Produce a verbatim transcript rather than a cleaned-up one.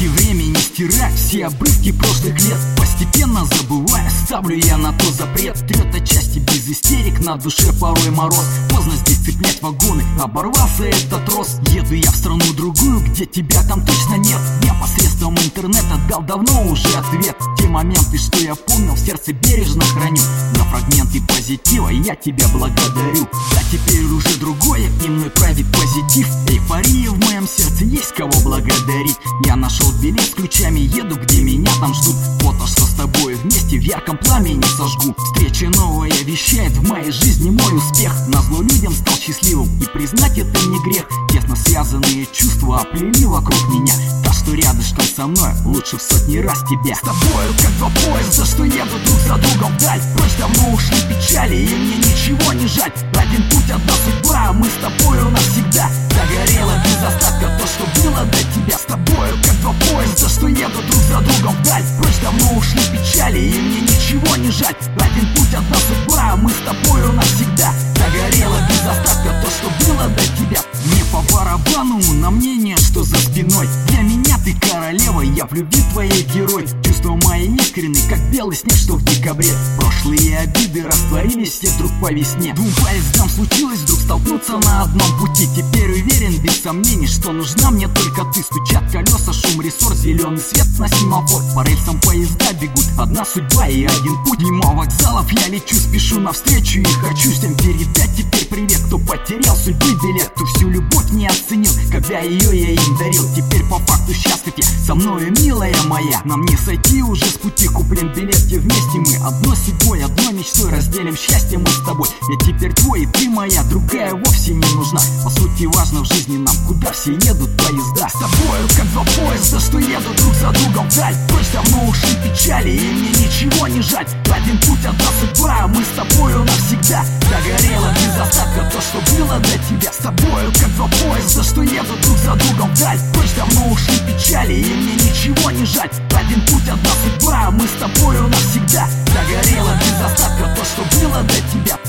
Потоки времени стирают все обрывки прошлых лет. Постепенно забывая, ставлю я на то запрет. Трет отчасти без истерик, на душе порой мороз. Поздно здесь цеплять вагоны, оборвался этот рост. Еду я в страну другую, где тебя там точно нет. Я посредством интернета дал давно уже ответ. Те моменты, что я помнил, в сердце бережно храню. За фрагменты позитива я тебя благодарю. Да теперь уже другое, и мной правит позитив. Эйфория в моем сердце, есть кого благодарить. Я нашел билет с ключами, еду, где меня там ждут. Вот то, что с тобой вместе в ярком пламени сожгу. Встреча новая вещает в моей жизни мой успех. Назло людям стал счастливым, и признать это не грех. Тесно связанные чувства оплели вокруг меня. Та, что рядышком со мной, лучше в сотни раз тебя. С тобою как два поезда, что едут друг за другом вдаль. Прочь давно ушли печали, и мне ничего не жаль. Один путь, одна судьба, а мы с тобою навсегда. Загорело без остатка то, что было до тебя. С тобою как два поезда, что едут друг за другом вдаль. Прочь давно ушли печали, и мне ничего не жаль. Один путь, одна судьба, а мы с тобою навсегда. Загорело без остатка то, что было до тебя. Мне по барабану на мнение, что за спиной. Для меня ты королева, я в любви твоей герой. Чувства мои искренны, как белый снег, что в декабре. Прошлые обиды растворились все вдруг по весне. Двум поездам случилось вдруг столкнуться на одном пути. Теперь уверен без сомнений, что нужна мне только ты. Стучат колеса, шум рессор, зеленый свет на семафор. По рельсам поезда бегут, одна судьба и один путь. Мимо вокзалов я лечу, спешу навстречу и хочу всем передать теперь привет. Кто потерял судьбы билет, кто всю любовь не оценил, когда ее я им дарил. Теперь по факту счастлив я, со мною милая моя. Нам не сойти уже с пути, куплен билет, где вместе мы. Одной судьбой, одной мечтой разделим счастье мы с тобой. Я теперь твой, и ты моя, другая вовсе не нужна. По сути важно в жизни нам, куда все едут поезда. С тобою как два поезда, что едут друг за другом вдаль. Прочь давно ушли печали, и мне ничего не жаль. Один путь, одна судьба, а мы с тобою навсегда. Загорело без остатка то, что было до тебя. С тобою как два поезда, что едут друг за другом вдаль. Прочь давно ушли печали, и мне ничего не жаль. Один путь, одна судьба, а мы с тобою навсегда. Загорело без остатка то, что было до тебя.